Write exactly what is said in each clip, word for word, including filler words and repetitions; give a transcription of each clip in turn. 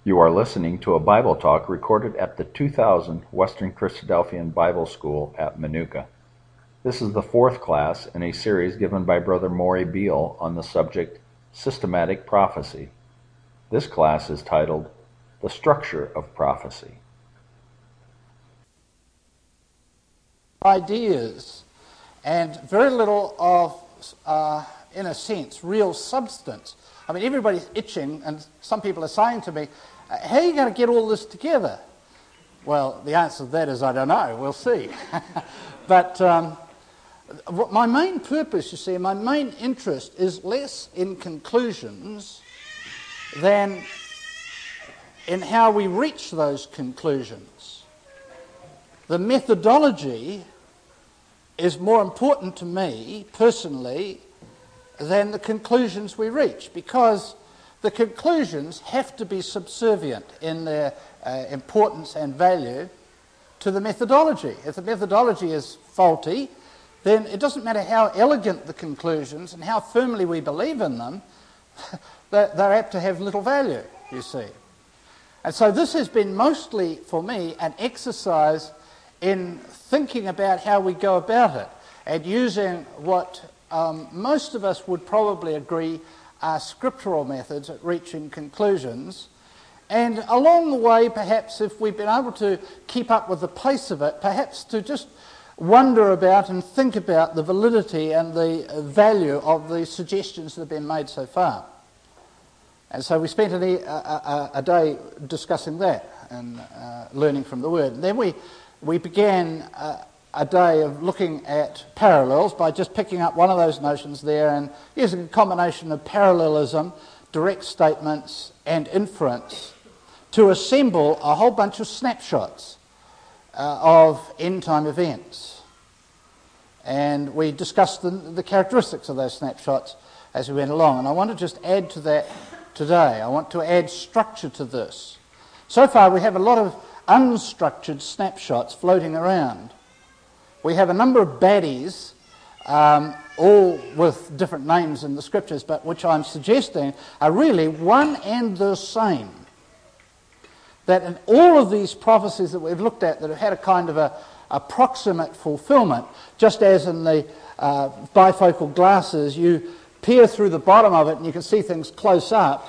You are listening to a Bible talk recorded at the two thousand Western Christadelphian Bible School at Manuka. This is the fourth class in a series given by Brother Maury Beale on the subject Systematic Prophecy. This class is titled The Structure of Prophecy. Ideas and very little of, uh, in a sense, real substance. I mean, everybody's itching, and some people are saying to me, how are you going to get all this together? Well, the answer to that is I don't know. We'll see. But um, my main purpose, you see, my main interest is less in conclusions than in how we reach those conclusions. The methodology is more important to me, personally, than the conclusions we reach, because the conclusions have to be subservient in their uh, importance and value to the methodology. If the methodology is faulty, then it doesn't matter how elegant the conclusions and how firmly we believe in them, they're, they're apt to have little value, you see. And so this has been mostly, for me, an exercise in thinking about how we go about it and using what um, most of us would probably agree are scriptural methods at reaching conclusions. And along the way, perhaps if we've been able to keep up with the pace of it, perhaps to just wonder about and think about the validity and the value of the suggestions that have been made so far. And so we spent a, a, a day discussing that and uh, learning from the Word. And then we, we began uh, a day of looking at parallels by just picking up one of those notions there and using a combination of parallelism, direct statements, and inference to assemble a whole bunch of snapshots uh, of end-time events. And we discussed the, the characteristics of those snapshots as we went along. And I want to just add to that today. I want to add structure to this. So far we have a lot of unstructured snapshots floating around. We have a number of baddies, um, all with different names in the scriptures, but which I'm suggesting are really one and the same. That in all of these prophecies that we've looked at that have had a kind of a approximate fulfillment, just as in the uh, bifocal glasses, you peer through the bottom of it and you can see things close up.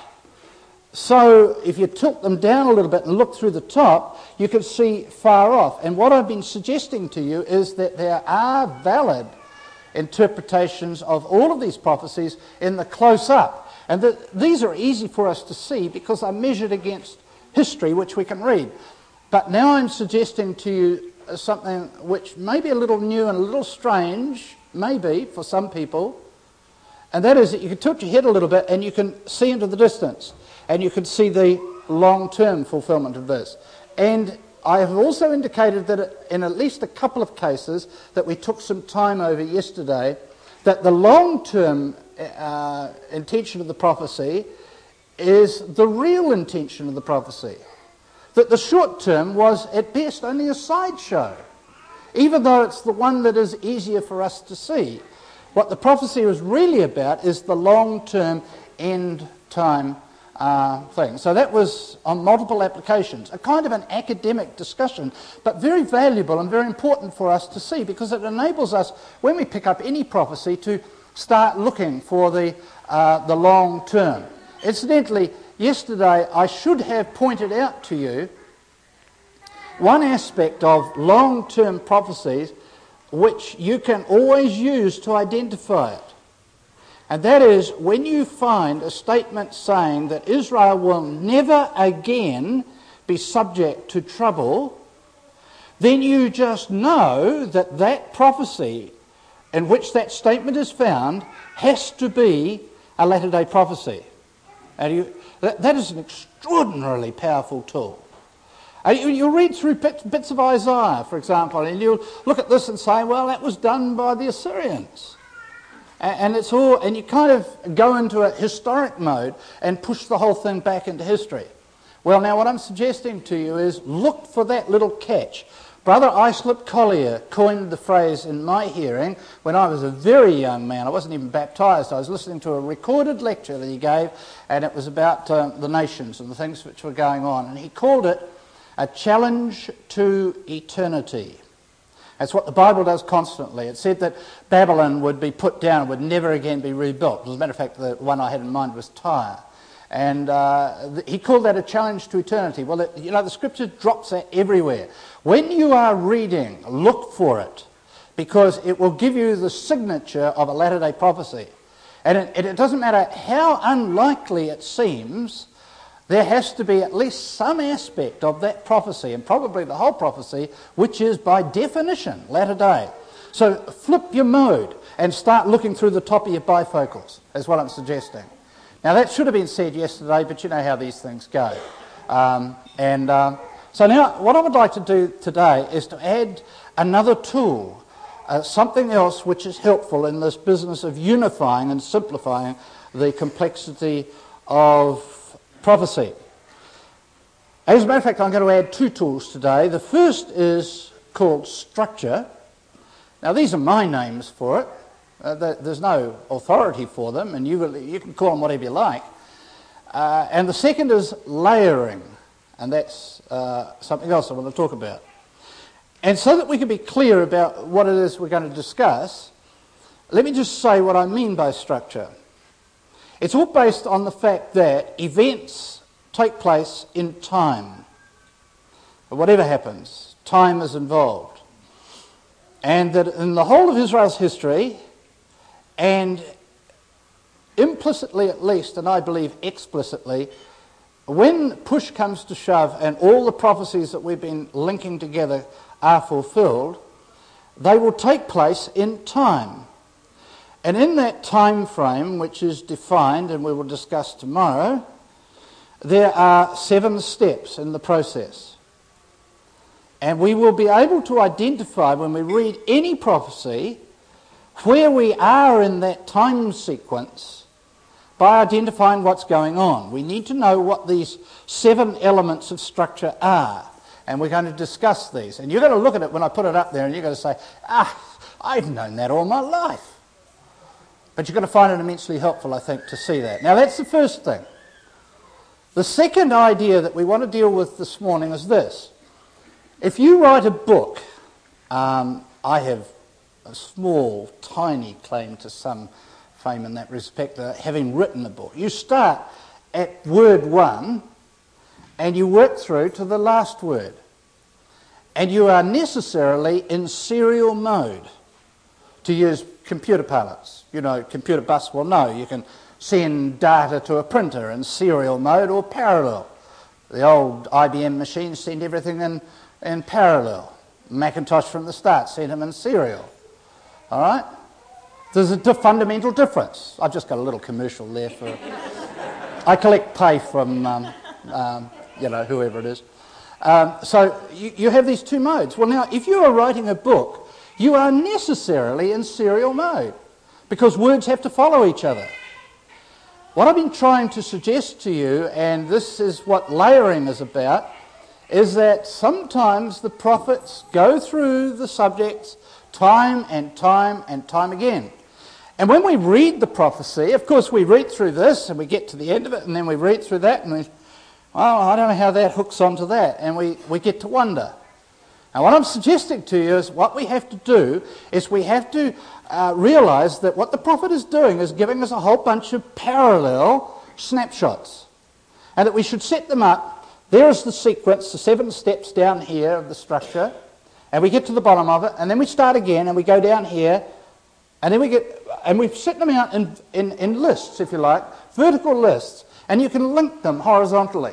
So if you tilt them down a little bit and look through the top, you can see far off. And what I've been suggesting to you is that there are valid interpretations of all of these prophecies in the close-up. And that these are easy for us to see because they're measured against history, which we can read. But now I'm suggesting to you something which may be a little new and a little strange, maybe, for some people. And that is that you can tilt your head a little bit and you can see into the distance. And you can see the long-term fulfillment of this. And I have also indicated that in at least a couple of cases that we took some time over yesterday, that the long-term uh, intention of the prophecy is the real intention of the prophecy. That the short-term was at best only a sideshow, even though it's the one that is easier for us to see. What the prophecy was really about is the long-term end-time Uh, thing. So that was on multiple applications, a kind of an academic discussion, but very valuable and very important for us to see because it enables us, when we pick up any prophecy, to start looking for the, uh, the long term. Incidentally, yesterday I should have pointed out to you one aspect of long-term prophecies which you can always use to identify it. And that is when you find a statement saying that Israel will never again be subject to trouble, then you just know that that prophecy in which that statement is found has to be a latter-day prophecy. And you, that, that is an extraordinarily powerful tool. And you, you'll read through bits, bits of Isaiah, for example, and you'll look at this and say, well, that was done by the Assyrians. And it's all, and you kind of go into a historic mode and push the whole thing back into history. Well, now what I'm suggesting to you is look for that little catch. Brother Islip Collier coined the phrase in my hearing when I was a very young man. I wasn't even baptised. I was listening to a recorded lecture that he gave, and it was about uh, the nations and the things which were going on. And he called it a challenge to eternity. That's what the Bible does constantly. It said that Babylon would be put down and would never again be rebuilt. As a matter of fact, the one I had in mind was Tyre. And uh, he called that a challenge to eternity. Well, it, you know, the Scripture drops that everywhere. When you are reading, look for it, because it will give you the signature of a latter-day prophecy. And it, it doesn't matter how unlikely it seems, there has to be at least some aspect of that prophecy, and probably the whole prophecy, which is by definition latter-day. So flip your mode and start looking through the top of your bifocals, is what I'm suggesting. Now, that should have been said yesterday, but you know how these things go. Um, and um, so now what I would like to do today is to add another tool, uh, something else which is helpful in this business of unifying and simplifying the complexity of prophecy. As a matter of fact, I'm going to add two tools today. The first is called structure. Now, these are my names for it. Uh, there's no authority for them, and you, will, you can call them whatever you like. Uh, and the second is layering, and that's uh, something else I want to talk about. And so that we can be clear about what it is we're going to discuss, let me just say what I mean by structure. It's all based on the fact that events take place in time. Whatever happens, time is involved. And that in the whole of Israel's history, and implicitly at least, and I believe explicitly, when push comes to shove and all the prophecies that we've been linking together are fulfilled, they will take place in time. And in that time frame, which is defined and we will discuss tomorrow, there are seven steps in the process. And we will be able to identify when we read any prophecy where we are in that time sequence by identifying what's going on. We need to know what these seven elements of structure are, and we're going to discuss these. And you're going to look at it when I put it up there and you're going to say, ah, I've known that all my life. But you're going to find it immensely helpful, I think, to see that. Now, that's the first thing. The second idea that we want to deal with this morning is this. If you write a book, um, I have a small, tiny claim to some fame in that respect, uh, having written a book. You start at word one and you work through to the last word. And you are necessarily in serial mode, to use computer parlance. You know, computer buffs will know you can send data to a printer in serial mode or parallel. The old I B M machines send everything in, in parallel. Macintosh from the start sent them in serial. All right? There's a diff- fundamental difference. I've just got a little commercial there for... I collect pay from, um, um, you know, whoever it is. Um, so you, you have these two modes. Well, now, if you are writing a book, you are necessarily in serial mode because words have to follow each other. What I've been trying to suggest to you, and this is what layering is about, is that sometimes the prophets go through the subjects time and time and time again. And when we read the prophecy, of course we read through this and we get to the end of it and then we read through that and we, well, I don't know how that hooks onto that, and we, we get to wonder. Now what I'm suggesting to you is what we have to do is we have to uh, realise that what the prophet is doing is giving us a whole bunch of parallel snapshots, and that we should set them up. There is the sequence, the seven steps down here of the structure, and we get to the bottom of it, and then we start again, and we go down here, and then we get, and we set them out in, in, in lists, if you like, vertical lists, and you can link them horizontally.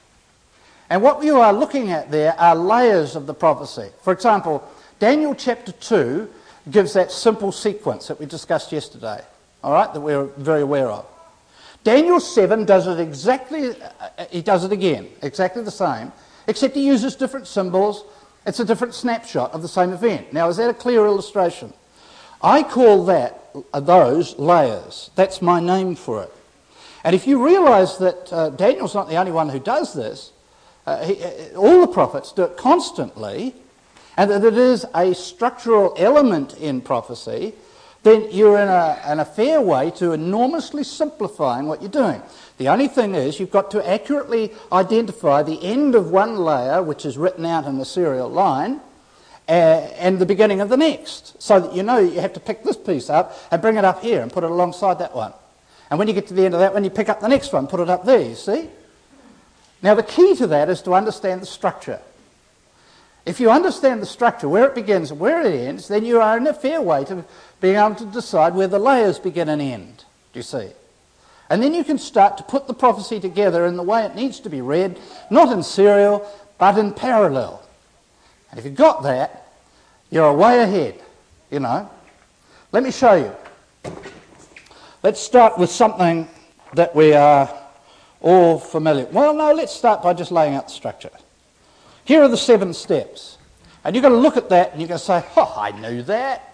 And what you are looking at there are layers of the prophecy. For example, Daniel chapter two gives that simple sequence that we discussed yesterday, all right, that we're very aware of. Daniel seven does it exactly, uh, he does it again, exactly the same, except he uses different symbols. It's a different snapshot of the same event. Now, is that a clear illustration? I call that, uh, those layers. That's my name for it. And if you realise that uh, Daniel's not the only one who does this, uh, he, uh, all the prophets do it constantly, and that it is a structural element in prophecy, then you're in a, in a fair way to enormously simplifying what you're doing. The only thing is you've got to accurately identify the end of one layer, which is written out in a serial line, uh, and the beginning of the next, so that you know you have to pick this piece up and bring it up here and put it alongside that one. And when you get to the end of that one, you pick up the next one, put it up there, you see? Now the key to that is to understand the structure. If you understand the structure, where it begins and where it ends, then you are in a fair way to being able to decide where the layers begin and end, do you see? And then you can start to put the prophecy together in the way it needs to be read, not in serial, but in parallel. And if you've got that, you're way ahead, you know. Let me show you. Let's start with something that we are all familiar with. Well, no, let's start by just laying out the structure. Here are the seven steps. And you're going to look at that and you're going to say, oh, I knew that.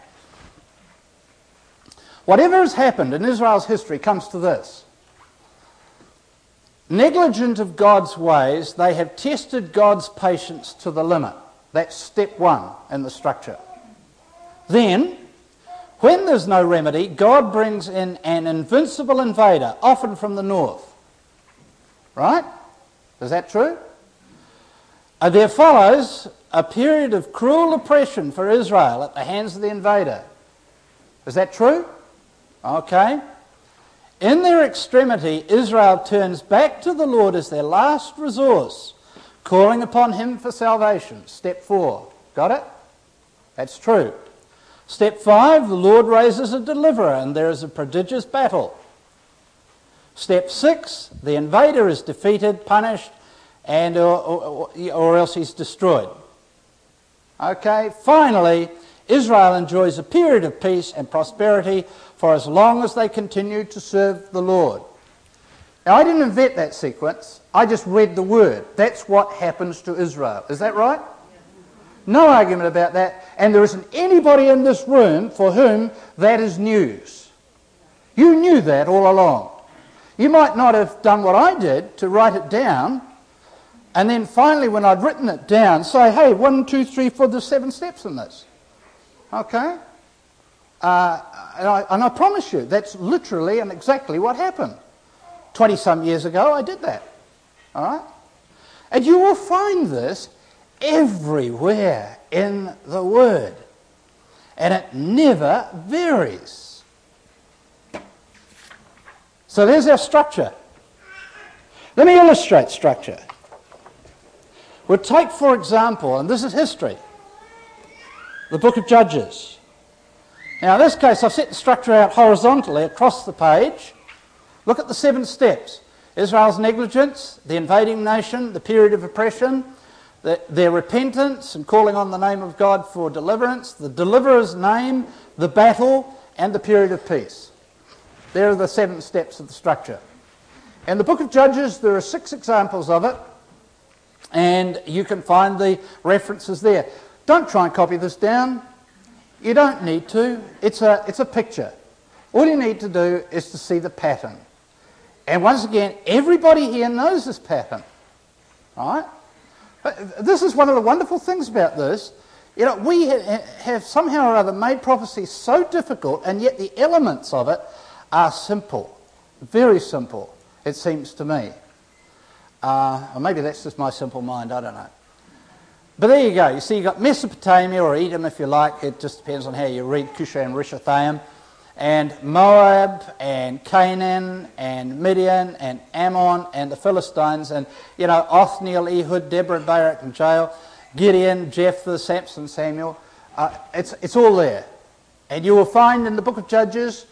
Whatever has happened in Israel's history comes to this. Negligent of God's ways, they have tested God's patience to the limit. That's step one in the structure. Then, when there's no remedy, God brings in an invincible invader, often from the north. Right? Is that true? Uh, there follows a period of cruel oppression for Israel at the hands of the invader. Is that true? Okay. In their extremity, Israel turns back to the Lord as their last resource, calling upon him for salvation. Step four. Got it? That's true. Step five, the Lord raises a deliverer and there is a prodigious battle. Step six, the invader is defeated, punished, and or, or, or else he's destroyed. Okay, finally, Israel enjoys a period of peace and prosperity for as long as they continue to serve the Lord. Now, I didn't invent that sequence. I just read the word. That's what happens to Israel. Is that right? No argument about that. And there isn't anybody in this room for whom that is news. You knew that all along. You might not have done what I did to write it down, and then finally when I'd written it down, say, hey, one, two, three, four, there's seven steps in this. Okay? Uh, and, I, and I promise you, that's literally and exactly what happened. Twenty-some years ago, I did that. All right? And you will find this everywhere in the Word. And it never varies. So there's our structure. Let me illustrate structure. We'll take, for example, and this is history, the book of Judges. Now, in this case, I've set the structure out horizontally across the page. Look at the seven steps. Israel's negligence, the invading nation, the period of oppression, the, their repentance and calling on the name of God for deliverance, the deliverer's name, the battle, and the period of peace. There are the seven steps of the structure. In the book of Judges, there are six examples of it, and you can find the references there. Don't try and copy this down. You don't need to. It's a, it's a picture. All you need to do is to see the pattern. And once again, everybody here knows this pattern. All right? But this is one of the wonderful things about this. You know, we ha- have somehow or other made prophecy so difficult, and yet the elements of it are simple. Very simple, it seems to me. Uh, or maybe that's just my simple mind, I don't know. But there you go. You see, you've got Mesopotamia, or Edom if you like. It just depends on how you read Cushah and Rishathaim. And Moab, and Canaan, and Midian, and Ammon, and the Philistines, and, you know, Othniel, Ehud, Deborah, Barak, and Jael, Gideon, Jephthah, Samson, Samuel. Uh, it's, it's all there. And you will find in the book of Judges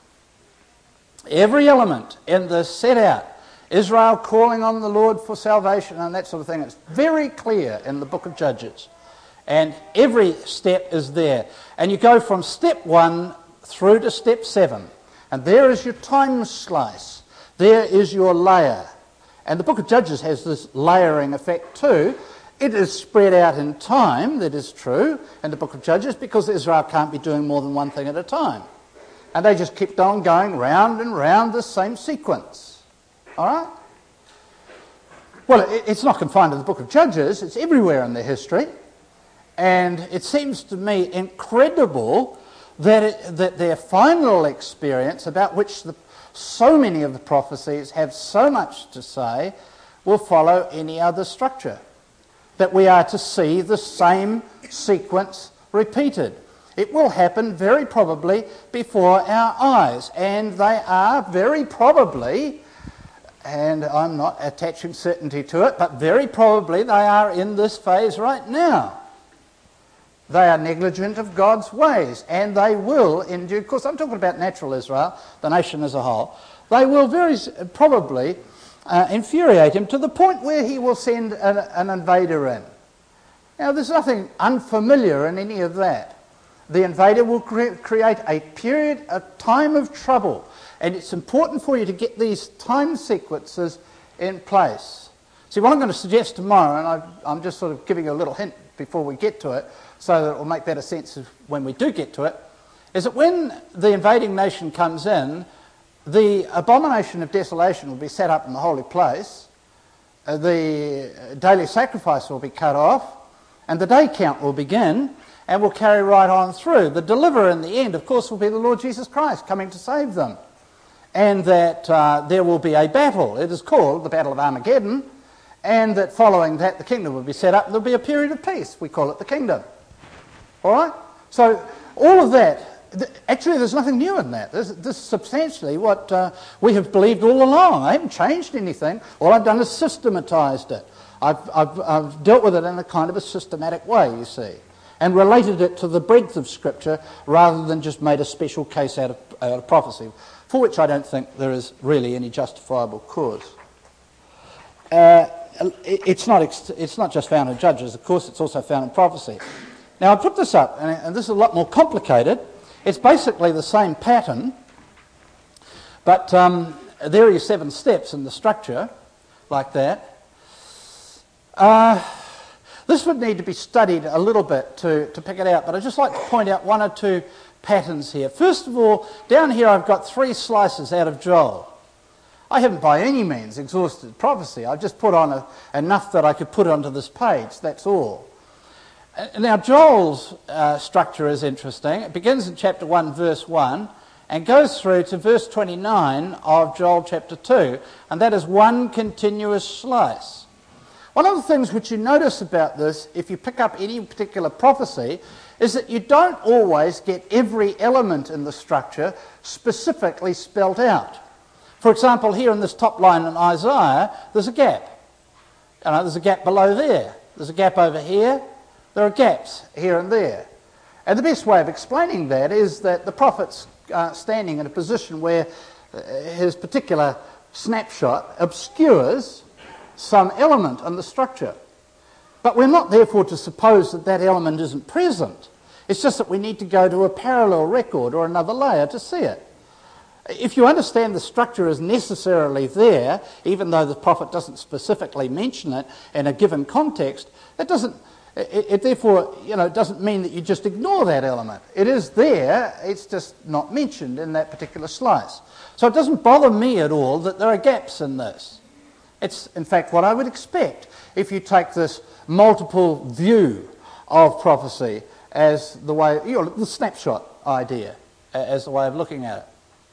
every element in this set out. Israel calling on the Lord for salvation and that sort of thing. It's very clear in the book of Judges. And every step is there. And you go from step one through to step seven. And there is your time slice. There is your layer. And the book of Judges has this layering effect too. It is spread out in time, that is true, in the book of Judges, because Israel can't be doing more than one thing at a time. And they just kept on going round and round the same sequence. All right? Well, it's not confined to the book of Judges. It's everywhere in their history. And it seems to me incredible that, it, that their final experience, about which the, so many of the prophecies have so much to say, will follow any other structure. That we are to see the same sequence repeated. It will happen very probably before our eyes, and they are very probably, and I'm not attaching certainty to it, but very probably they are in this phase right now. They are negligent of God's ways, and they will, in due course, I'm talking about natural Israel, the nation as a whole, they will very probably uh, infuriate him to the point where he will send an, an invader in. Now, there's nothing unfamiliar in any of that. The invader will cre- create a period, a time of trouble, and it's important for you to get these time sequences in place. See, what I'm going to suggest tomorrow, and I, I'm just sort of giving you a little hint before we get to it, so that it will make better sense of when we do get to it, is that when the invading nation comes in, the abomination of desolation will be set up in the holy place, uh, the daily sacrifice will be cut off, and the day count will begin, and will carry right on through. The deliverer in the end, of course, will be the Lord Jesus Christ coming to save them. And that uh, there will be a battle. It is called the Battle of Armageddon. And that following that, the kingdom will be set up and there'll be a period of peace. We call it the kingdom. All right? So all of that, th- actually there's nothing new in that. This, this is substantially what uh, we have believed all along. I haven't changed anything. All I've done is systematized it. I've, I've, I've dealt with it in a kind of a systematic way, you see, and related it to the breadth of Scripture rather than just made a special case out of, out of prophecy, for which I don't think there is really any justifiable cause. Uh, it, it's not ex- it's not just found in Judges, of course, it's also found in prophecy. Now, I put this up, and, and this is a lot more complicated. It's basically the same pattern, but um, there are your seven steps in the structure, like that. Uh, this would need to be studied a little bit to, to pick it out, but I'd just like to point out one or two patterns here. First of all, down here I've got three slices out of Joel. I haven't by any means exhausted prophecy. I've just put on a, enough that I could put onto this page, that's all. Uh, now Joel's uh, structure is interesting. It begins in chapter one, verse one, and goes through to verse twenty-nine of Joel chapter two, and that is one continuous slice. One of the things which you notice about this, if you pick up any particular prophecy, is that you don't always get every element in the structure specifically spelt out. For example, here in this top line in Isaiah, there's a gap. You know, there's a gap below there. There's a gap over here. There are gaps here and there. And the best way of explaining that is that the prophet's uh, standing in a position where his particular snapshot obscures some element in the structure. But we're not therefore to suppose that that element isn't present. It's just that we need to go to a parallel record or another layer to see it. If you understand the structure is necessarily there, even though the prophet doesn't specifically mention it in a given context, that doesn't, it, it therefore, you know, doesn't mean that you just ignore that element. It is there, it's just not mentioned in that particular slice. So it doesn't bother me at all that there are gaps in this. It's, in fact, what I would expect if you take this multiple view of prophecy as the way, you know, the snapshot idea, as the way of looking at it.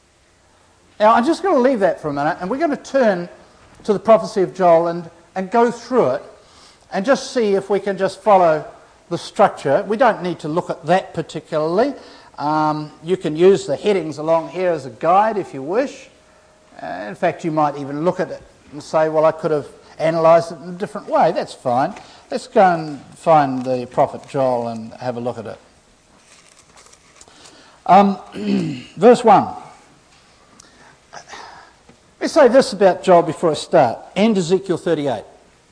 Now, I'm just going to leave that for a minute, and we're going to turn to the prophecy of Joel and, and go through it and just see if we can just follow the structure. We don't need to look at that particularly. Um, you can use the headings along here as a guide if you wish. Uh, in fact, you might even look at it and say, well, I could have analysed it in a different way. That's fine. Let's go and find the prophet Joel and have a look at it. Um, verse one. Let's say this about Joel before I start, and Ezekiel thirty-eight.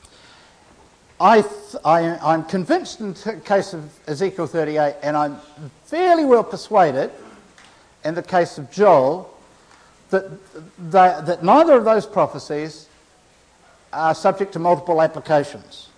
I th- I, I'm convinced in the case of Ezekiel thirty-eight, and I'm fairly well persuaded in the case of Joel, that, they, that neither of those prophecies are subject to multiple applications.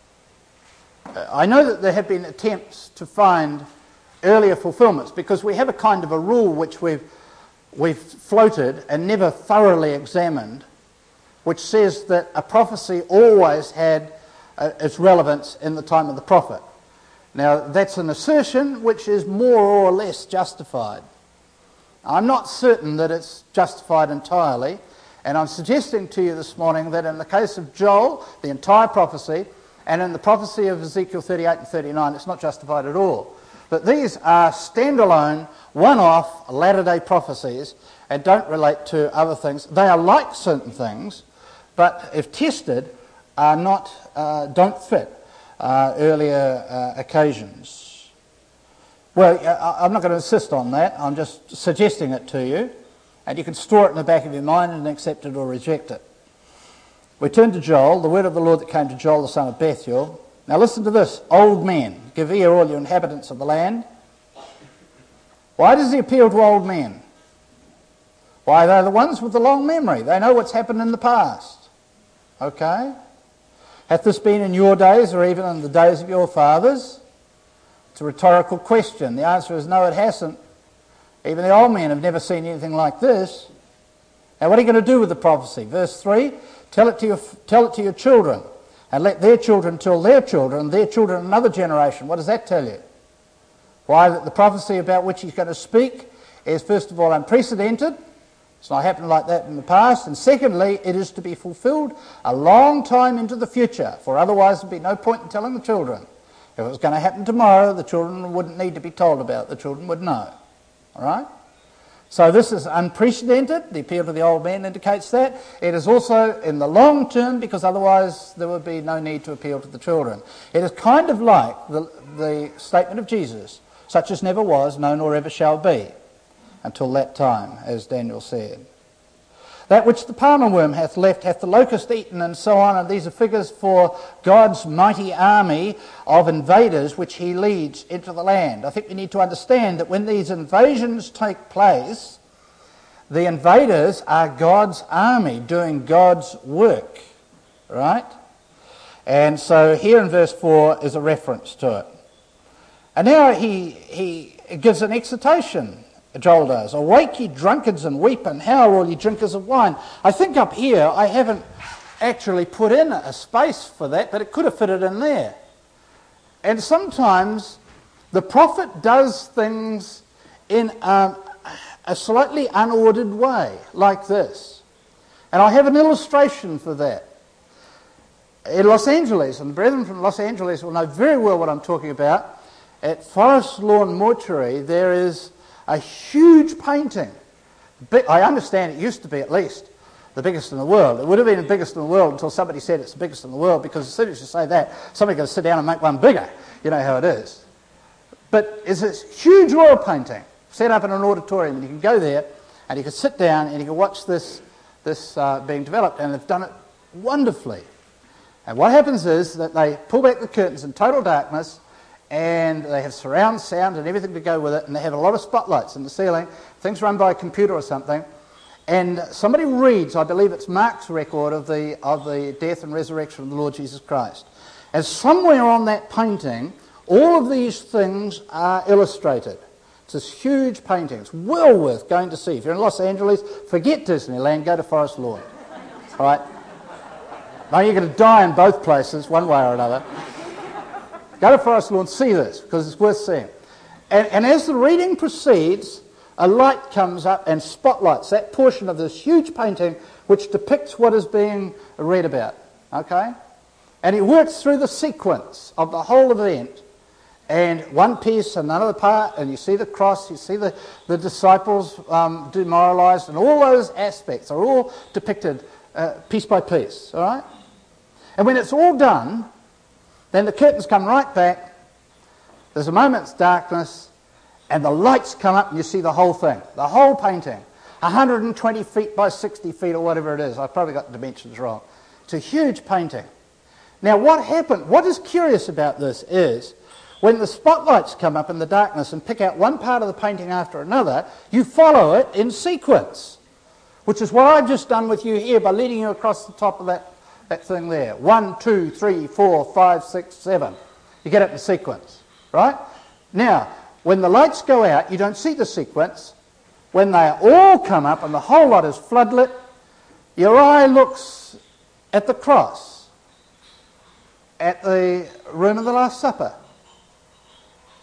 I know that there have been attempts to find earlier fulfillments, because we have a kind of a rule which we've, we've floated and never thoroughly examined, which says that a prophecy always had uh, its relevance in the time of the prophet. Now, that's an assertion which is more or less justified. I'm not certain that it's justified entirely, and I'm suggesting to you this morning that in the case of Joel, the entire prophecy, and in the prophecy of Ezekiel thirty-eight and thirty-nine, it's not justified at all. But these are standalone, one-off, latter-day prophecies and don't relate to other things. They are like certain things, but if tested, are not, uh, don't fit uh, earlier uh, occasions. Well, I'm not going to insist on that. I'm just suggesting it to you, and you can store it in the back of your mind and accept it or reject it. We turn to Joel, the word of the Lord that came to Joel the son of Bethuel. Now listen to this, old men, give ear all you inhabitants of the land. Why does he appeal to old men? Why, they're the ones with the long memory. They know what's happened in the past. Okay? Hath this been in your days or even in the days of your fathers? It's a rhetorical question. The answer is no, it hasn't. Even the old men have never seen anything like this. Now what are you going to do with the prophecy? Verse three, tell it to your, tell it to your children, and let their children tell their children, their children another generation. What does that tell you? Why, that the prophecy about which he's going to speak is first of all unprecedented. It's not happened like that in the past. And secondly, it is to be fulfilled a long time into the future, for otherwise there'd be no point in telling the children. If it was going to happen tomorrow, the children wouldn't need to be told about it. The children would know. All right? So this is unprecedented. The appeal to the old man indicates that. It is also in the long term, because otherwise there would be no need to appeal to the children. It is kind of like the, the statement of Jesus, such as never was, no nor ever shall be, until that time, as Daniel said. That which the palmer worm hath left hath the locust eaten, and so on, and these are figures for God's mighty army of invaders which he leads into the land. I think we need to understand that when these invasions take place, the invaders are God's army doing God's work, right? And so here in verse four is a reference to it. And now he, he gives an exhortation. Joel does. Awake ye drunkards and weep, and howl all ye drinkers of wine. I think up here I haven't actually put in a space for that, but it could have fitted in there. And sometimes the prophet does things in um, a slightly unordered way, like this. And I have an illustration for that. In Los Angeles, and the brethren from Los Angeles will know very well what I'm talking about, at Forest Lawn Mortuary there is a huge painting. I understand it used to be at least the biggest in the world. It would have been the biggest in the world until somebody said it's the biggest in the world, because as soon as you say that, somebody's going to sit down and make one bigger. You know how it is. But it's this huge oil painting set up in an auditorium, and you can go there and you can sit down and you can watch this, this uh, being developed, and they've done it wonderfully. And what happens is that they pull back the curtains in total darkness, and they have surround sound and everything to go with it, and they have a lot of spotlights in the ceiling, things run by a computer or something, and somebody reads, I believe it's Mark's record of the, of the death and resurrection of the Lord Jesus Christ. And somewhere on that painting, all of these things are illustrated. It's this huge painting. It's well worth going to see. If you're in Los Angeles, forget Disneyland, go to Forest Lawn. All right? Now you're going to die in both places, one way or another. Go to Forest Lawn, see this, because it's worth seeing. And, and as the reading proceeds, a light comes up and spotlights that portion of this huge painting which depicts what is being read about. Okay? And it works through the sequence of the whole event. And one piece and another part, and you see the cross, you see the, the disciples um, demoralized, and all those aspects are all depicted uh, piece by piece. All right? And when it's all done, then the curtains come right back, there's a moment's darkness, and the lights come up and you see the whole thing, the whole painting, one hundred twenty feet by sixty feet or whatever it is. I've probably got the dimensions wrong. It's a huge painting. Now what happened, what is curious about this is, when the spotlights come up in the darkness and pick out one part of the painting after another, you follow it in sequence, which is what I've just done with you here by leading you across the top of that That thing there. One, two, three, four, five, six, seven. You get it in sequence, right? Now, when the lights go out, you don't see the sequence. When they all come up and the whole lot is floodlit, your eye looks at the cross, at the room of the Last Supper,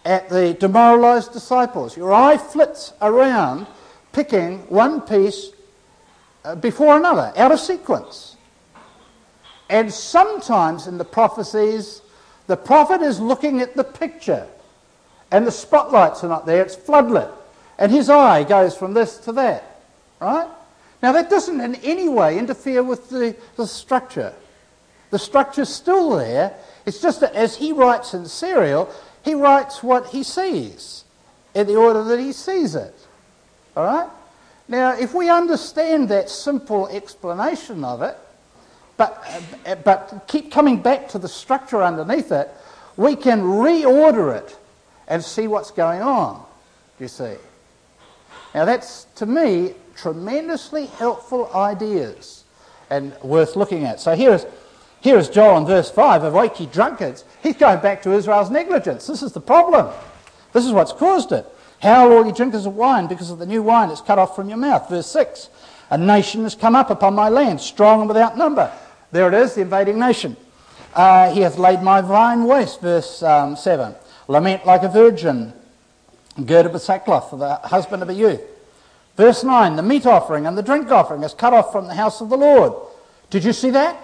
at the demoralized disciples. Your eye flits around, picking one piece uh, before another, out of sequence. And sometimes in the prophecies, the prophet is looking at the picture, and the spotlights are not there, it's floodlit, and his eye goes from this to that, right? Now that doesn't in any way interfere with the, the structure. The structure's still there, it's just that as he writes in serial, he writes what he sees in the order that he sees it. All right? Now, if we understand that simple explanation of it, but, uh, but keep coming back to the structure underneath it, we can reorder it and see what's going on, you see. Now, that's, to me, tremendously helpful ideas and worth looking at. So here is... Here is Joel in verse five, awake ye drunkards. He's going back to Israel's negligence. This is the problem. This is what's caused it. Howl all ye drinkers of wine, because of the new wine that's cut off from your mouth. Verse six, a nation has come up upon my land, strong and without number. There it is, the invading nation. Uh, he hath laid my vine waste. Verse um, seven, lament like a virgin, girded with sackcloth for the husband of a youth. Verse nine, the meat offering and the drink offering is cut off from the house of the Lord. Did you see that?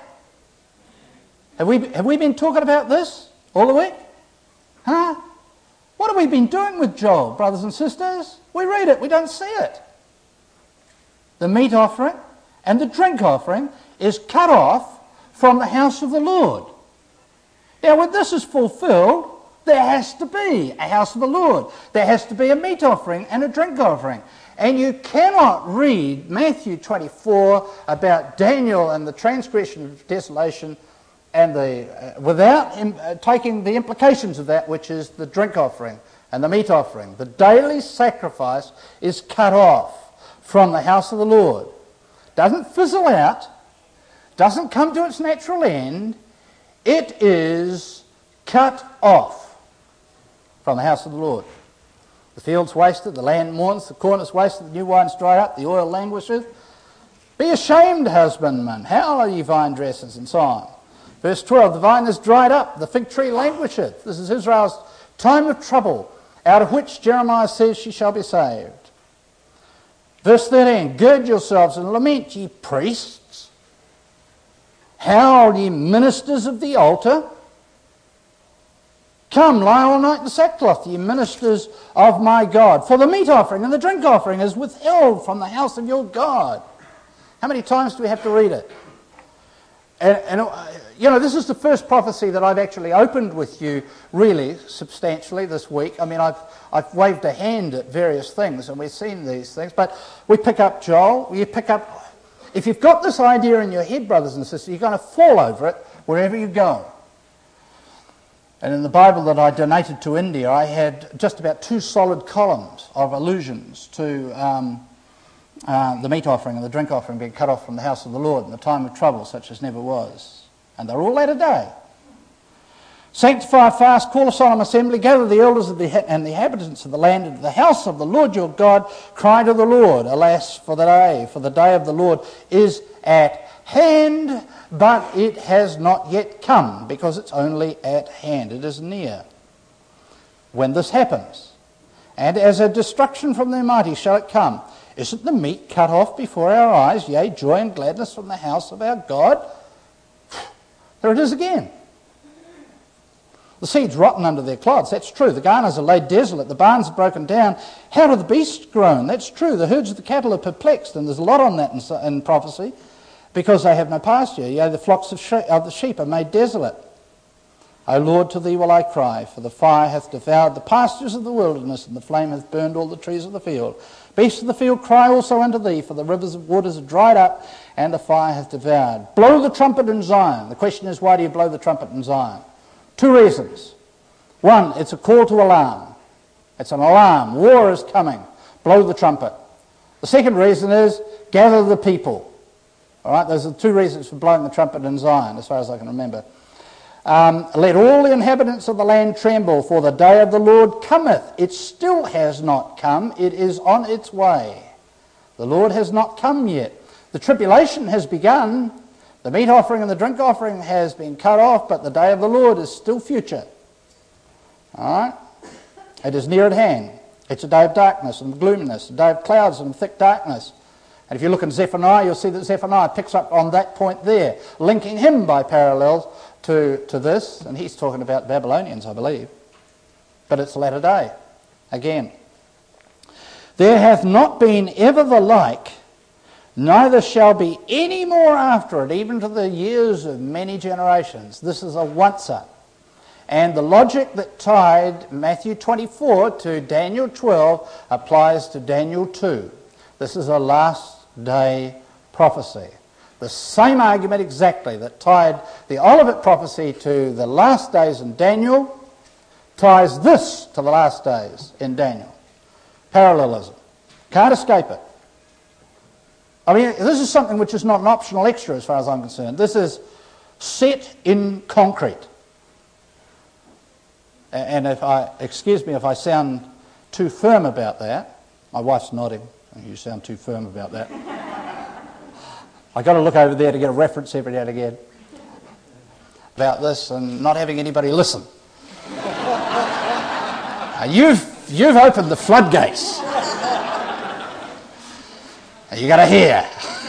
Have we, have we been talking about this all the week? Huh? What have we been doing with Joel, brothers and sisters? We read it, we don't see it. The meat offering and the drink offering is cut off from the house of the Lord. Now, when this is fulfilled, there has to be a house of the Lord. There has to be a meat offering and a drink offering. And you cannot read Matthew twenty-four about Daniel and the transgression of desolation and the uh, without im- uh, taking the implications of that, which is the drink offering and the meat offering. The daily sacrifice is cut off from the house of the Lord. Doesn't fizzle out, doesn't come to its natural end. It is cut off from the house of the Lord. The field's wasted, the land mourns, the corn is wasted, the new wine's dried up, the oil languisheth. Be ashamed, husbandmen, howl are ye vine dressers, and so on. Verse twelve, the vine is dried up, the fig tree languisheth. This is Israel's time of trouble, out of which Jeremiah says she shall be saved. Verse thirteen, gird yourselves and lament, ye priests. Howl, ye ministers of the altar. Come, lie all night in sackcloth, ye ministers of my God. For the meat offering and the drink offering is withheld from the house of your God. How many times do we have to read it? And, and uh, you know, this is the first prophecy that I've actually opened with you really substantially this week. I mean, I've, I've waved a hand at various things and we've seen these things, but we pick up Joel, you pick up... If you've got this idea in your head, brothers and sisters, you're going to fall over it wherever you go. And in the Bible that I donated to India, I had just about two solid columns of allusions to um, uh, the meat offering and the drink offering being cut off from the house of the Lord in the time of trouble such as never was. And they're all latter day. Sanctify a fast, call a solemn assembly, gather the elders of the ha- and the inhabitants of the land into the house of the Lord your God. Cry to the Lord, alas for the day, for the day of the Lord is at hand, but it has not yet come, because it's only at hand. It is near when this happens. And as a destruction from the mighty shall it come. Isn't the meat cut off before our eyes? Yea, joy and gladness from the house of our God. There it is again. The seed's rotten under their clods. That's true. The garners are laid desolate. The barns are broken down. How do the beasts groan? That's true. The herds of the cattle are perplexed, and there's a lot on that in, in prophecy, because they have no pasture. Yea, the flocks of, she- of the sheep are made desolate. O Lord, to thee will I cry, for the fire hath devoured the pastures of the wilderness, and the flame hath burned all the trees of the field. Beasts of the field cry also unto thee, for the rivers of waters are dried up, and the fire hath devoured. Blow the trumpet in Zion. The question is, why do you blow the trumpet in Zion? Two reasons. One, it's a call to alarm. It's an alarm. War is coming. Blow the trumpet. The second reason is, gather the people. All right, those are the two reasons for blowing the trumpet in Zion, as far as I can remember. Um, Let all the inhabitants of the land tremble, for the day of the Lord cometh. It still has not come. It is on its way. The Lord has not come yet. The tribulation has begun. The meat offering and the drink offering has been cut off, but the day of the Lord is still future. All right? It is near at hand. It's a day of darkness and gloominess, a day of clouds and thick darkness. And if you look in Zephaniah, you'll see that Zephaniah picks up on that point there, linking him by parallels to, to this. And he's talking about Babylonians, I believe. But it's latter day, again. There hath not been ever the like, neither shall be any more after it, even to the years of many generations. This is a once-up. And the logic that tied Matthew twenty-four to Daniel twelve applies to Daniel two. This is a last day prophecy. The same argument exactly that tied the Olivet prophecy to the last days in Daniel ties this to the last days in Daniel. Parallelism. Can't escape it. I mean, this is something which is not an optional extra as far as I'm concerned. This is set in concrete. And if I, excuse me if I sound too firm about that, my wife's nodding, you sound too firm about that. I've got to look over there to get a reference every now and again about this and not having anybody listen. Now you've, you've opened the floodgates. You got to hear.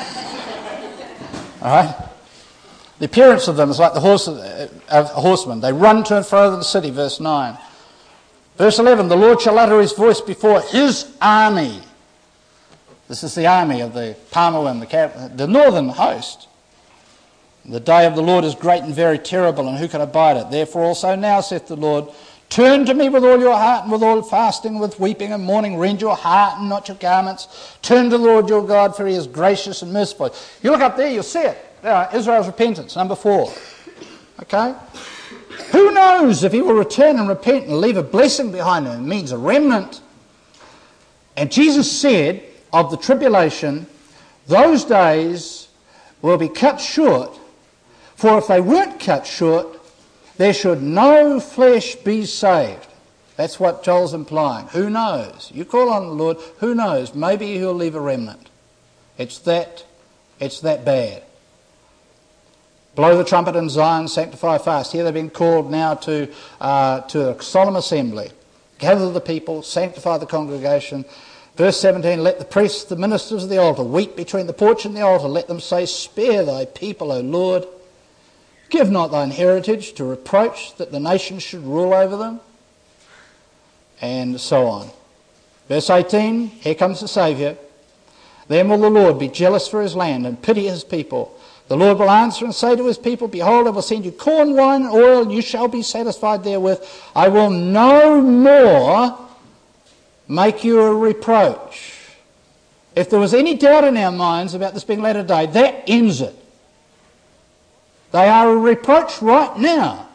All right? The appearance of them is like the horse, uh, uh, horsemen. They run to and fro in the city, verse nine. Verse eleven, the Lord shall utter his voice before his army. This is the army of the Parmawim, the, the northern host. The day of the Lord is great and very terrible, and who can abide it? Therefore also now, saith the Lord, turn to me with all your heart and with all fasting, with weeping and mourning. Rend your heart and not your garments. Turn to the Lord your God, for he is gracious and merciful. You look up there, you'll see it. Uh, Israel's repentance, number four. Okay? Who knows if he will return and repent and leave a blessing behind him? It means a remnant. And Jesus said of the tribulation, those days will be cut short, for if they weren't cut short, there should no flesh be saved. That's what Joel's implying. Who knows? You call on the Lord, who knows? Maybe he'll leave a remnant. It's that, it's that bad. Blow the trumpet in Zion, sanctify fast. Here they've been called now to, uh, to a solemn assembly. Gather the people, sanctify the congregation. Verse seventeen, let the priests, the ministers of the altar, weep between the porch and the altar. Let them say, spare thy people, O Lord. Give not thine heritage to reproach, that the nations should rule over them. And so on. Verse eighteen, here comes the Saviour. Then will the Lord be jealous for his land and pity his people. The Lord will answer and say to his people, behold, I will send you corn, wine, and oil, and you shall be satisfied therewith. I will no more make you a reproach. If there was any doubt in our minds about this being latter day, that ends it. They are a reproach right now.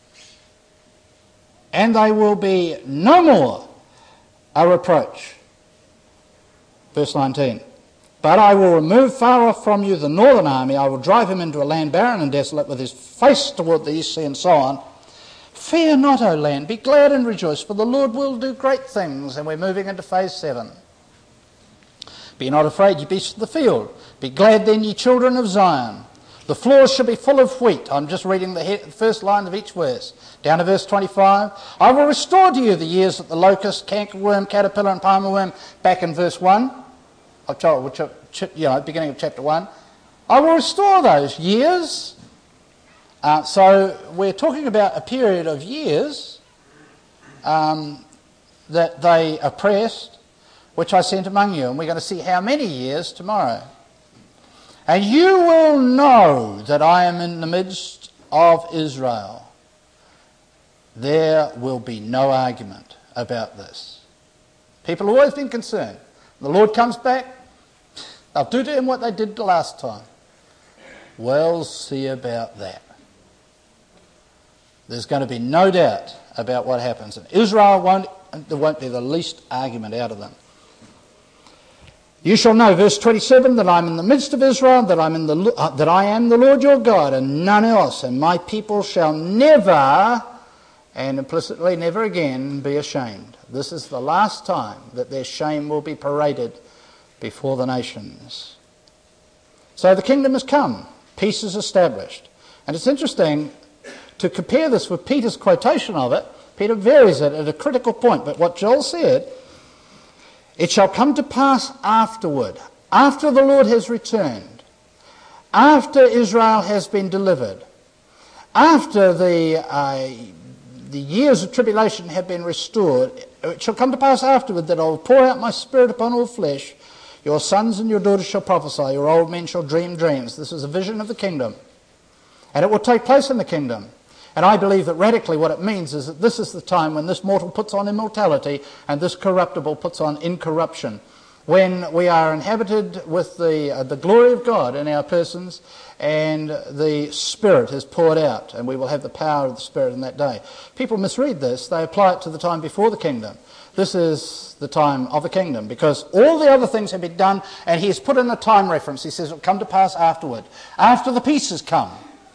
And they will be no more a reproach. Verse nineteen. But I will remove far off from you the northern army. I will drive him into a land barren and desolate, with his face toward the east sea, and so on. Fear not, O land, be glad and rejoice, for the Lord will do great things. And we're moving into phase seven. Be not afraid, ye beasts of the field. Be glad then, ye children of Zion. The floors shall be full of wheat. I'm just reading the first line of each verse. Down to verse twenty-five. I will restore to you the years that the locust, cankerworm, caterpillar, and palmer worm, back in verse one. I've told, which, you know, beginning of chapter one. I will restore those years. Uh, so we're talking about a period of years um, that they oppressed, which I sent among you. And we're going to see how many years tomorrow. And you will know that I am in the midst of Israel. There will be no argument about this. People have always been concerned. The Lord comes back, they'll do to him what they did the last time. We'll see about that. There's going to be no doubt about what happens. And Israel won't, there won't be the least argument out of them. You shall know, verse twenty-seven, that I'm in the midst of Israel, that I'm in the uh, that I am the Lord your God, and none else, and my people shall never, and implicitly never again, be ashamed. This is the last time that their shame will be paraded before the nations. So the kingdom has come. Peace is established. And it's interesting to compare this with Peter's quotation of it Peter varies it at a critical point, but what Joel said, it shall come to pass afterward, after the Lord has returned, after Israel has been delivered, after the uh, the years of tribulation have been restored, it shall come to pass afterward that I will pour out my Spirit upon all flesh. Your sons and your daughters shall prophesy, your old men shall dream dreams. This is a vision of the kingdom. And it will take place in the kingdom. And I believe that radically what it means is that this is the time when this mortal puts on immortality and this corruptible puts on incorruption. When we are inhabited with the uh, the glory of God in our persons and the Spirit is poured out, and we will have the power of the Spirit in that day. People misread this. They apply it to the time before the kingdom. This is the time of the kingdom because all the other things have been done, and he has put in a time reference. He says it will come to pass afterward, after the peace has come,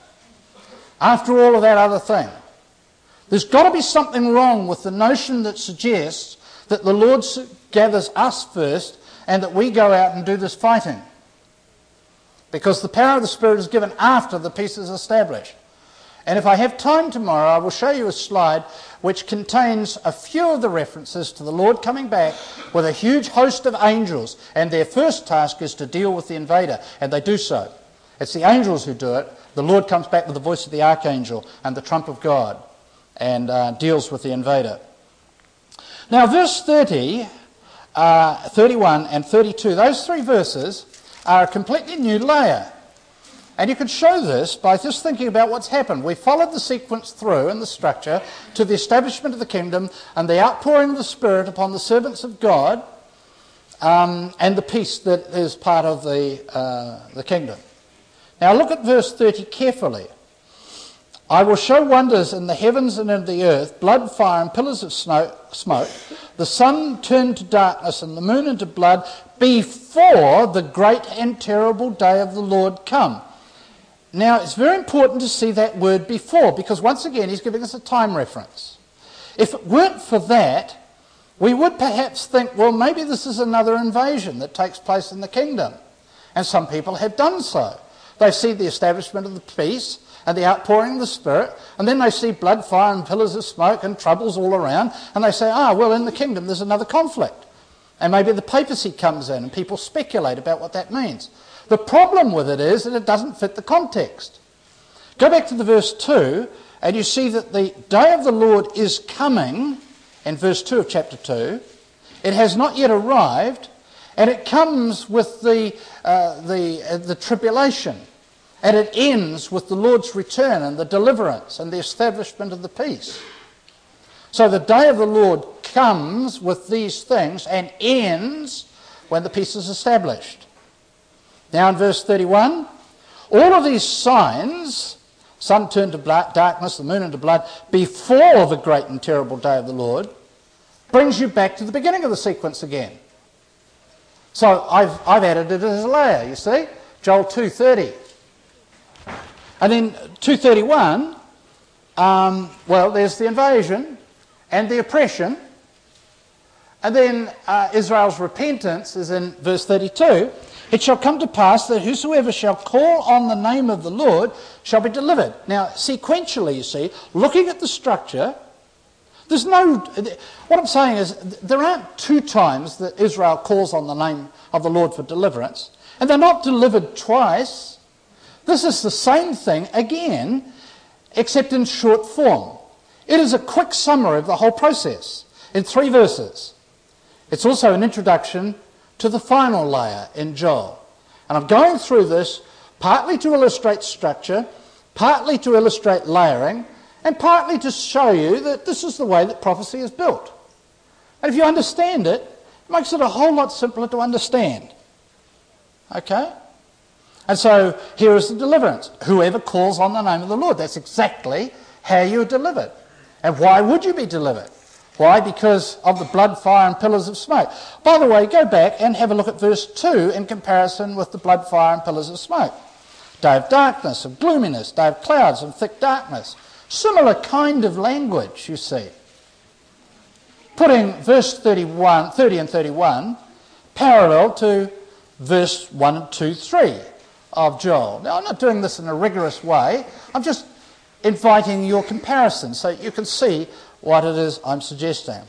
after all of that other thing. There's got to be something wrong with the notion that suggests that the Lord gathers us first and that we go out and do this fighting. Because the power of the Spirit is given after the peace is established. And if I have time tomorrow, I will show you a slide which contains a few of the references to the Lord coming back with a huge host of angels. And their first task is to deal with the invader. And they do so. It's the angels who do it. The Lord comes back with the voice of the archangel and the trump of God and uh, deals with the invader. Now, verse thirty, uh, thirty-one and thirty-two, those three verses are a completely new layer. And you can show this by just thinking about what's happened. We followed the sequence through in the structure to the establishment of the kingdom and the outpouring of the Spirit upon the servants of God um, and the peace that is part of the, uh, the kingdom. Now look at verse thirty carefully. I will show wonders in the heavens and in the earth, blood, fire, and pillars of smoke. The sun turned to darkness and the moon into blood before the great and terrible day of the Lord come. Now, it's very important to see that word before, because once again, he's giving us a time reference. If it weren't for that, we would perhaps think, well, maybe this is another invasion that takes place in the kingdom. And some people have done so. They see the establishment of the peace and the outpouring of the Spirit, and then they see blood, fire, and pillars of smoke and troubles all around, and they say, ah, well, in the kingdom there's another conflict. And maybe the papacy comes in, and people speculate about what that means. The problem with it is that it doesn't fit the context. Go back to the verse two, and you see that the day of the Lord is coming, in verse two of chapter two. It has not yet arrived, and it comes with the, uh, the, uh, the tribulation. And it ends with the Lord's return and the deliverance and the establishment of the peace. So the day of the Lord comes with these things and ends when the peace is established. Now in verse thirty-one, all of these signs, sun turned to blood, darkness, the moon into blood, before the great and terrible day of the Lord, brings you back to the beginning of the sequence again. So I've, I've added it as a layer, you see. Joel two thirty. And then two thirty-one, um, well, there's the invasion and the oppression. And then uh, Israel's repentance is in verse thirty-two. It shall come to pass that whosoever shall call on the name of the Lord shall be delivered. Now, sequentially, you see, looking at the structure, there's no... What I'm saying is, there aren't two times that Israel calls on the name of the Lord for deliverance. And they're not delivered twice. This is the same thing again, except in short form. It is a quick summary of the whole process in three verses. It's also an introduction to the final layer in Joel. And I'm going through this partly to illustrate structure, partly to illustrate layering, and partly to show you that this is the way that prophecy is built. And if you understand it, it makes it a whole lot simpler to understand. Okay? And so here is the deliverance. Whoever calls on the name of the Lord. That's exactly how you're delivered. And why would you be delivered? Why? Because of the blood, fire, and pillars of smoke. By the way, go back and have a look at verse two in comparison with the blood, fire, and pillars of smoke. Day of darkness, of gloominess, day of clouds, and thick darkness. Similar kind of language, you see. Putting verse thirty-one, thirty and thirty-one parallel to verse one and two, three of Joel. Now, I'm not doing this in a rigorous way. I'm just inviting your comparison so you can see what it is I'm suggesting.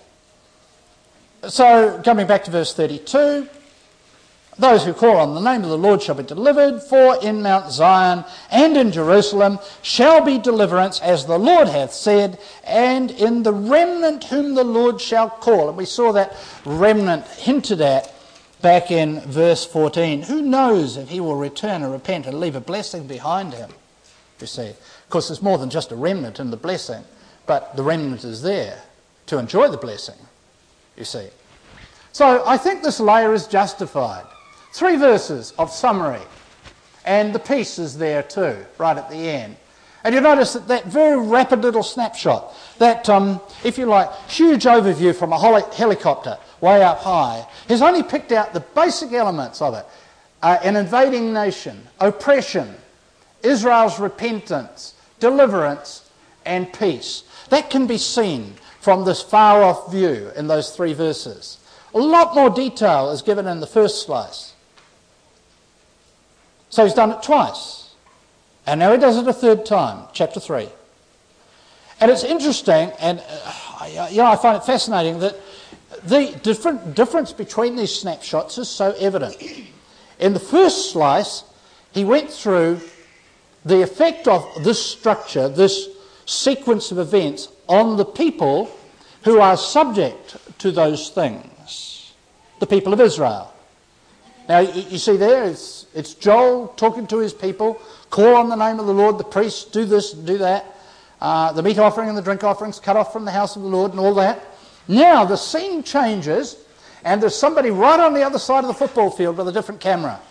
So, coming back to verse thirty-two, those who call on the name of the Lord shall be delivered, for in Mount Zion and in Jerusalem shall be deliverance, as the Lord hath said, and in the remnant whom the Lord shall call. And we saw that remnant hinted at back in verse fourteen. Who knows if he will return and repent and leave a blessing behind him, you see. Of course, there's more than just a remnant in the blessing, but the remnant is there to enjoy the blessing, you see. So I think this layer is justified. Three verses of summary, and the peace is there too, right at the end. And you notice that that very rapid little snapshot, that, um, if you like, huge overview from a heli- helicopter way up high, has only picked out the basic elements of it. Uh, an invading nation, oppression, Israel's repentance, deliverance, and peace. That can be seen from this far-off view in those three verses. A lot more detail is given in the first slice. So he's done it twice. And now he does it a third time, chapter three. And it's interesting, and uh, you know, I find it fascinating that the different difference between these snapshots is so evident. In the first slice, he went through the effect of this structure, this sequence of events, on the people who are subject to those things, the people of Israel. Now, you see there, it's, it's Joel talking to his people, call on the name of the Lord, the priests do this and do that, uh, the meat offering and the drink offerings cut off from the house of the Lord and all that. Now the scene changes, and there's somebody right on the other side of the football field with a different camera.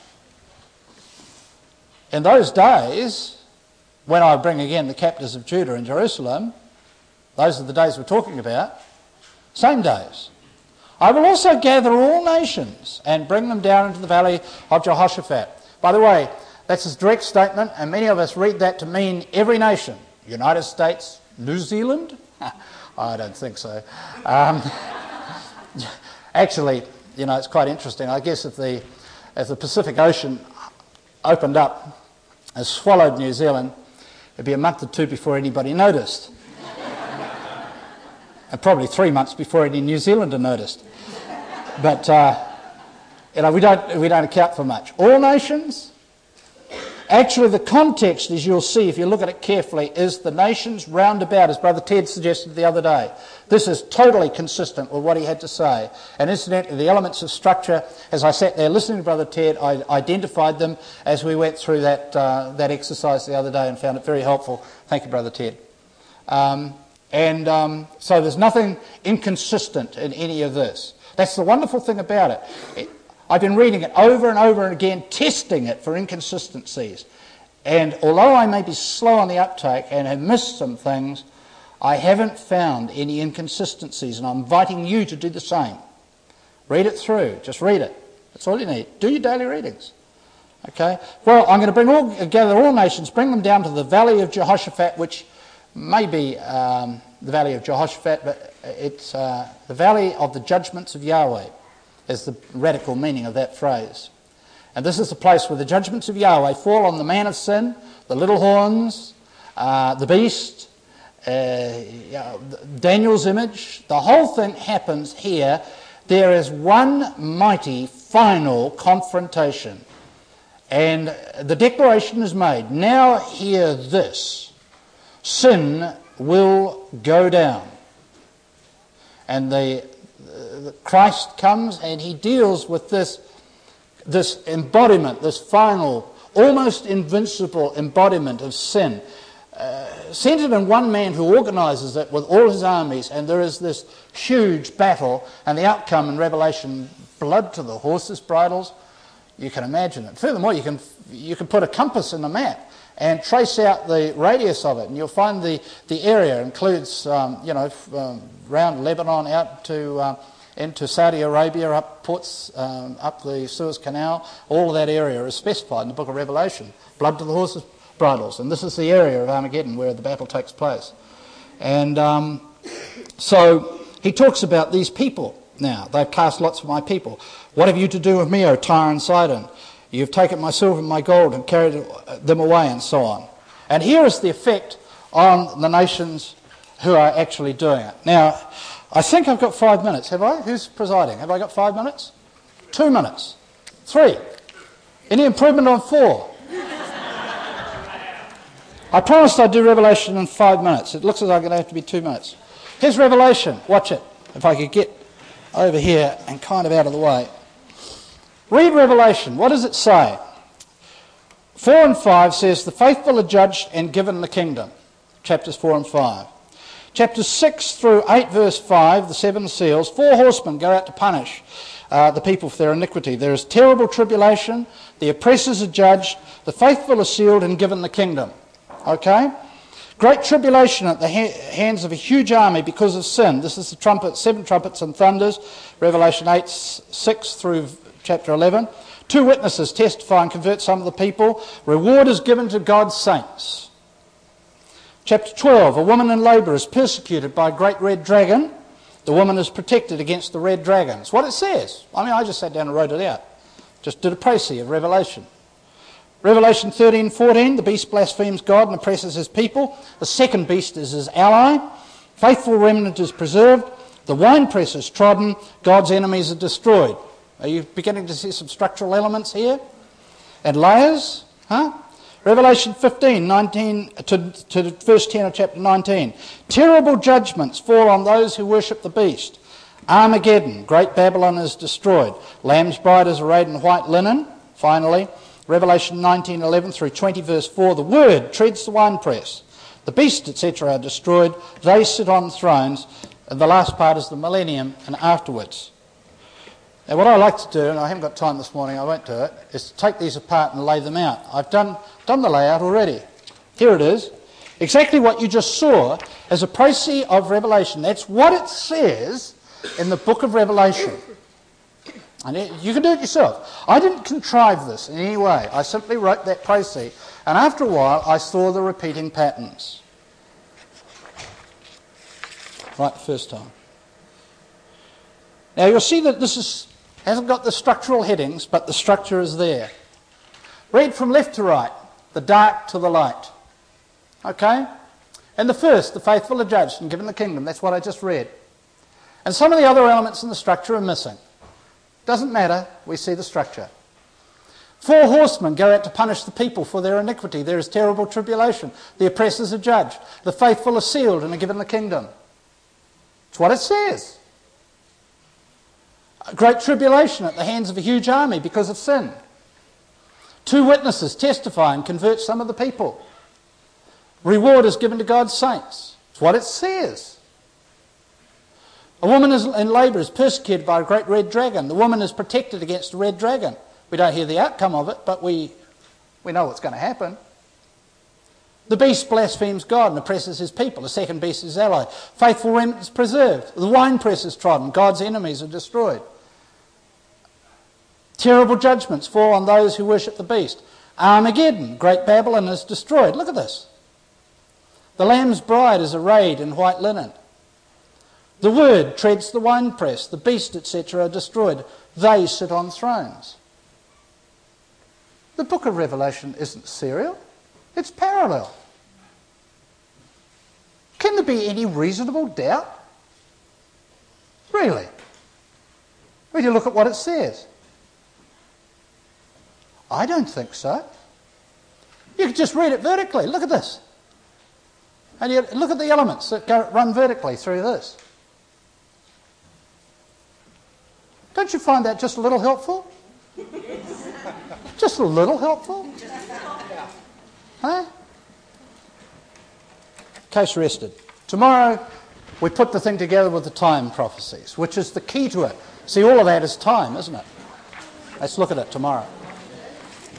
In those days, when I bring again the captives of Judah and Jerusalem, those are the days we're talking about, same days. I will also gather all nations and bring them down into the valley of Jehoshaphat. By the way, that's a direct statement, and many of us read that to mean every nation. United States, New Zealand? I don't think so. Um, actually, you know, it's quite interesting. I guess if the, if the Pacific Ocean opened up and swallowed New Zealand, it'd be a month or two before anybody noticed. And probably three months before any New Zealander noticed. But, uh, you know, we don't, we don't account for much. All nations. Actually, the context, as you'll see if you look at it carefully, is the nations round about, as Brother Ted suggested the other day. This is totally consistent with what he had to say. And incidentally, the elements of structure, as I sat there listening to Brother Ted, I identified them as we went through that, uh, that exercise the other day and found it very helpful. Thank you, Brother Ted. Um, and um, so there's nothing inconsistent in any of this. That's the wonderful thing about it. it. I've been reading it over and over and again, testing it for inconsistencies. And although I may be slow on the uptake and have missed some things, I haven't found any inconsistencies, and I'm inviting you to do the same. Read it through. Just read it. That's all you need. Do your daily readings. Okay? Well, I'm going to bring all, gather all nations, bring them down to the valley of Jehoshaphat, which may be um, the valley of Jehoshaphat, but it's uh, the valley of the judgments of Yahweh, is the radical meaning of that phrase. And this is the place where the judgments of Yahweh fall on the man of sin, the little horns, uh, the beast, uh, Daniel's image. The whole thing happens here. There is one mighty final confrontation. And the declaration is made, now hear this, sin will go down. And the Christ comes and he deals with this, this embodiment, this final, almost invincible embodiment of sin, uh, centered in one man who organizes it with all his armies, and there is this huge battle, and the outcome in Revelation, blood to the horses' bridles. You can imagine it. Furthermore, you can you can put a compass in the map and trace out the radius of it, and you'll find the, the area includes, um, you know, um, round Lebanon out to uh, into Saudi Arabia, up ports, um, up the Suez Canal. All of that area is specified in the book of Revelation. Blood to the horses' bridles. And this is the area of Armageddon where the battle takes place. And um, so he talks about these people now. They've cast lots for my people. What have you to do with me, O Tyre and Sidon? You've taken my silver and my gold and carried them away, and so on. And here is the effect on the nations who are actually doing it. Now, I think I've got five minutes, have I? Who's presiding? Have I got five minutes? Two minutes? Three? Any improvement on four? I promised I'd do Revelation in five minutes. It looks as though I'm going to have to be two minutes. Here's Revelation. Watch it. If I could get over here and kind of out of the way. Read Revelation. What does it say? Four and five says, the faithful are judged and given the kingdom. Chapters four and five. Chapters six through eight, verse five, the seven seals. Four horsemen go out to punish uh, the people for their iniquity. There is terrible tribulation. The oppressors are judged. The faithful are sealed and given the kingdom. Okay? Great tribulation at the ha- hands of a huge army because of sin. This is the trumpet, seven trumpets and thunders. Revelation eight, six through chapter eleven. Two witnesses testify and convert some of the people. Reward is given to God's saints. Chapter twelve, a woman in labour is persecuted by a great red dragon. The woman is protected against the red dragon. It's what it says. I mean, I just sat down and wrote it out. Just did a précis of Revelation. Revelation thirteen, fourteen, the beast blasphemes God and oppresses his people. The second beast is his ally. Faithful remnant is preserved. The winepress is trodden. God's enemies are destroyed. Are you beginning to see some structural elements here? And layers? Huh? Revelation fifteen, nineteen to, to verse ten of chapter nineteen. Terrible judgments fall on those who worship the beast. Armageddon, great Babylon is destroyed. Lamb's bride is arrayed in white linen. Finally, Revelation nineteen, eleven through twenty, verse four. The word treads the winepress. The beast, et cetera, are destroyed. They sit on thrones. And the last part is the millennium and afterwards. Now, what I like to do, and I haven't got time this morning, I won't do it, is to take these apart and lay them out. I've done, done the layout already. Here it is. Exactly what you just saw as a précis of Revelation. That's what it says in the book of Revelation. And it, you can do it yourself. I didn't contrive this in any way. I simply wrote that précis. And after a while, I saw the repeating patterns. Right the first time. Now, you'll see that this is... hasn't got the structural headings, but the structure is there. Read from left to right, the dark to the light. Okay? And the first, the faithful are judged and given the kingdom. That's what I just read. And some of the other elements in the structure are missing. Doesn't matter, we see the structure. Four horsemen go out to punish the people for their iniquity. There is terrible tribulation. The oppressors are judged. The faithful are sealed and are given the kingdom. It's what it says. Great tribulation at the hands of a huge army because of sin. Two witnesses testify and convert some of the people. Reward is given to God's saints. It's what it says. A woman is in labour is persecuted by a great red dragon. The woman is protected against a red dragon. We don't hear the outcome of it, but we, we know what's going to happen. The beast blasphemes God and oppresses his people. The second beast is his ally. Faithful remnant is preserved. The winepress is trodden. God's enemies are destroyed. Terrible judgments fall on those who worship the beast. Armageddon, great Babylon is destroyed. Look at this. The Lamb's bride is arrayed in white linen. The word treads the winepress. The beast, et cetera, are destroyed. They sit on thrones. The book of Revelation isn't serial. It's parallel. Can there be any reasonable doubt? Really? When you look at what it says. I don't think so. You could just read it vertically. Look at this. And you look at the elements that go, run vertically through this. Don't you find that just a little helpful? Just a little helpful? Huh? Case rested. Tomorrow we put the thing together with the time prophecies, which is the key to it. See, all of that is time, isn't it? Let's look at it tomorrow.